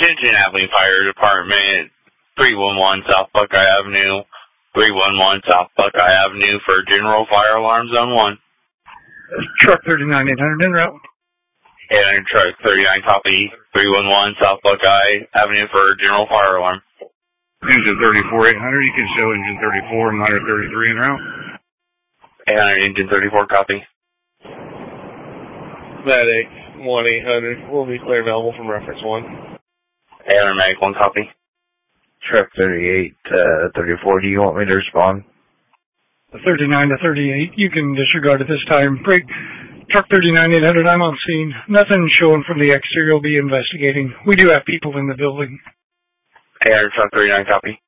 Attention Abilene Fire Department, 311 South Buckeye Avenue, 311 South Buckeye Avenue for General Fire Alarm Zone 1. Truck 39-800 en route. 800 Truck 39 copy, 311 South Buckeye Avenue for General Fire Alarm. Engine 34-800, you can show engine 34 and ladder 33 en route. 800 Engine 34 copy. Medic 1-800 will be clear available from reference 1. 800 Medic 1 copy. Truck 38-34, do you want me to respond? 39-38, you can disregard at this time. Break. Truck 39-800, I'm on scene. Nothing showing from the exterior. We'll be investigating. We do have people in the building. 800 Truck 39 copy.